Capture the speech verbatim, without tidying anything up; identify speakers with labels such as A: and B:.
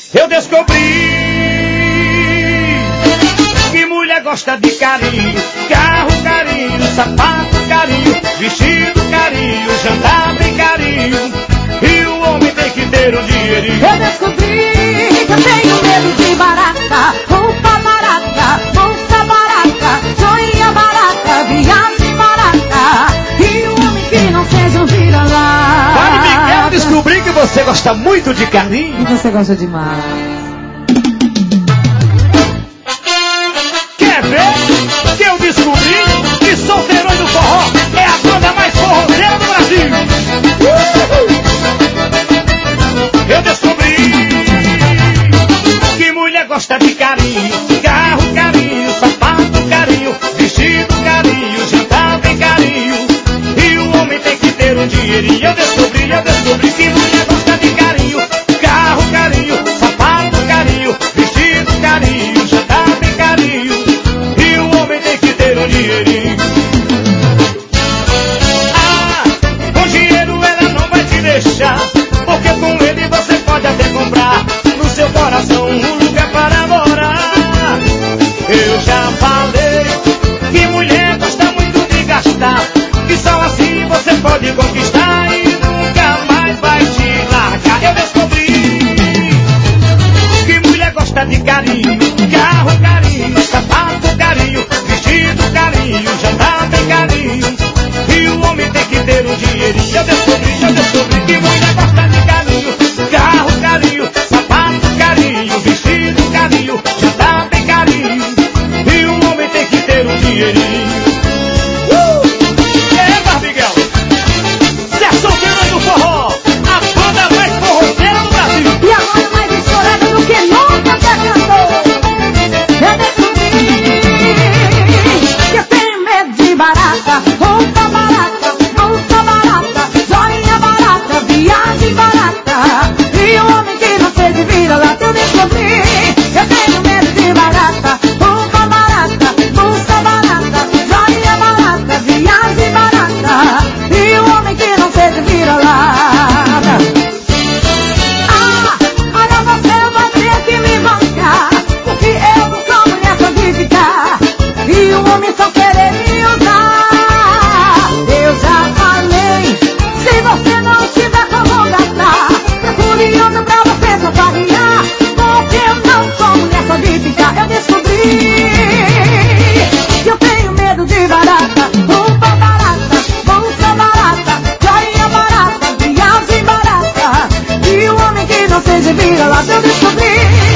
A: Eu descobri que mulher gosta de carinho, carro carinho, sapato carinho, vestido carinho, jantar tem carinho, e o homem tem que ter um dinheirinho.
B: Eu descobri que eu tenho medo de barata, roupa barata, bolsa barata, joia barata, viagem barata, e o homem que não seja um vira-lata.
A: Padre Miguel, descobri que você gosta muito de carinho.
B: E você gosta demais.
A: Quer ver que eu descobri que Solteirões do Forró é a banda mais forrozeira do Brasil? Eu descobri que mulher gosta de carinho, carro carinho, sapato carinho, vestido carinho, jantar tem carinho, e o homem tem que ter um dinheirinho. Eu descobri, eu descobri que mulher gosta de carinho, carro carinho, sapato carinho, vestido carinho, jantar tem carinho, e o homem tem que ter um dinheirinho. Ah, com dinheiro ela não vai te deixar, porque com ele você pode até comprar no seu coração um lugar para morar. Eu já falei que mulher gosta muito de gastar, que só assim você pode conquistar e nunca mais vai te largar. Eu descobri que mulher gosta de carinho, carro carinho, sapato carinho, vestido carinho, jantar tem carinho, e o homem tem que ter um dinheirinho. Eu descobri, eu descobri que mulher gosta de carinho, carro carinho, sapato carinho, vestido carinho, jantar tem carinho, e o homem tem que ter um dinheirinho. Uh! É, Barbiguel, se é Solteirões do Forró, a banda mais forrozeira do Brasil.
B: E agora mais estourada do que nunca já cantou. Eu descobri que eu tenho medo de barata, roupa barata, bolsa barata, joia barata, viagem barata, e o homem que não seja vira-lata. Eu descobri que eu tenho medo de barata, roupa barata, bolsa barata, joia barata, viagem barata, e o homem que não seja vira-lata. Ah, olha, você vai ter que me bancar, porque eu não sou mulher só de ficar, e o homem só querer me usar. Eu já falei, se você não tiver como gastar, procure outro pra você só farriar, porque eu não sou mulher só de ficar. Eu descobri que eu tenho medo de barata, roupa barata, bolsa barata, joia barata, viagem barata, e o homem que não seja vira-lata. Eu descobri